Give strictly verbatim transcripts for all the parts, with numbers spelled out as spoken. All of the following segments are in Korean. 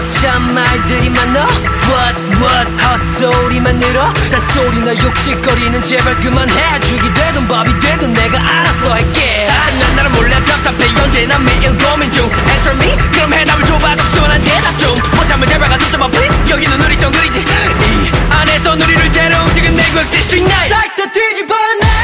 참 말들이 많어 What what 헛소리만 늘어 잔소리나 욕짓거리는 제발 그만해 죽이 되든 밥이 되든 내가 알아서 할게 사실 난 나를 몰라 답답해 연대 난 매일 고민 중 Answer me 그럼 해답을 줘봐 속 시원한 대답 좀 못하면 제발 가슴 좀봐 please 여기는 우리 정글이지 이 안에서 우리를 데려 움직인 내 구역 District 나인 싹 다 뒤집어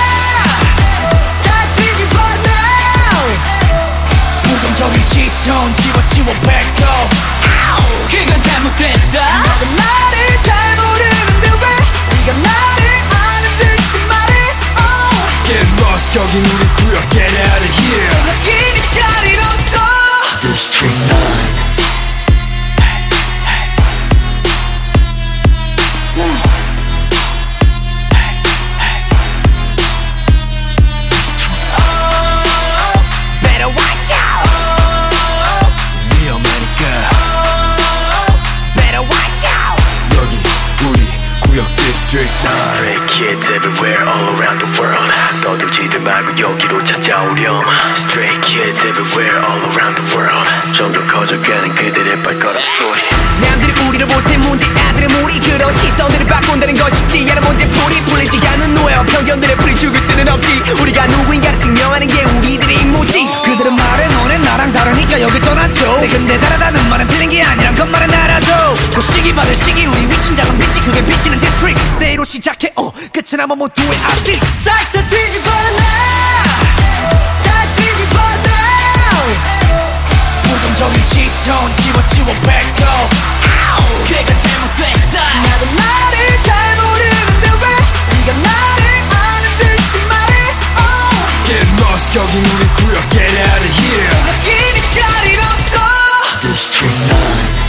부정적인 시선 집어치워 back up 그건 잘못됐어 너가 나를 잘 모르는데 왜 네가 나를 아는 듯이 말해 oh. Get lost 여긴 우리 구역 Get out of here 여기는 자리 없어 District 나인 Stray kids everywhere all around the world 떠들지들 말고 여기로 찾아오렴 Stray kids everywhere all around the world 점점 커져가는 그들의 발걸음 소리 남들이 우리를 볼 때 문제 아들의 무리 그런 시선들을 바꾼다는 건 쉽지 않은 문제 풀이 풀리지 않는 노예와 편견들의 풀이 죽을 수는 없지 우리가 누구인가를 증명하는 게 우리들의 임무지 그들은 말해 너네 나랑 다르니까 여길 떠나죠 네, 근데 다르다는 말은 틀린 게 아니란 것만은 알아줘 그 시기 받을 시기 우리 위친 작은 빛이 그게 비치는 디스트릭트 스테이로 시작해 어 끝은 아마 모두의 아직 싹 다 뒤집어 놔 다 뒤집어 놔 부정적인 시선 집어치워 back up 그건 잘못됐어 나도 나를 잘 모르는데 왜 네가 나를 아는 듯이 말해 oh. Get lost 여긴 우리 구역 Get out of here 여기는 자리 없어 District 나인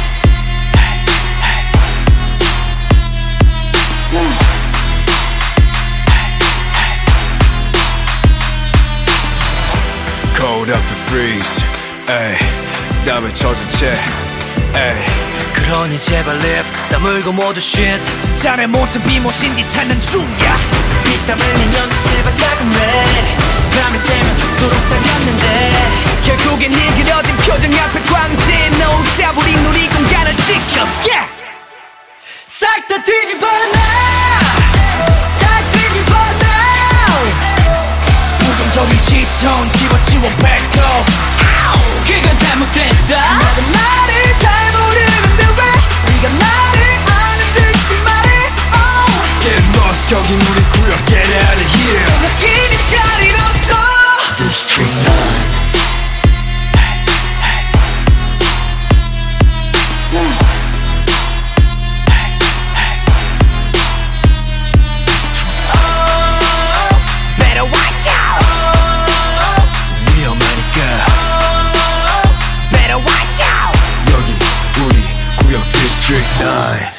Cold up and freeze 에이 땀에 젖은 채 에이 그러니 제발 립 다물고 모두 shit 진짜 내 모습이 무엇인지 찾는 중이야 빗땀 흘리면서 제발 다금해 밤을 새면 죽도록 달렸는데 결국엔 네 그려진 표정 앞에 광대 No doubt 우리 누리 공간을 지켜 yeah! 싹 다 뒤집어 놔 다 뒤집어 놔 부정적인 시선 집어치워 back up 그건 잘못됐어 너가 나를 잘 모르는데 왜 네가 나를 아는 듯이 말해 oh. Get lost 여긴 우리 구역 Get out of here 여기는 자리 없어 District 나인 District nine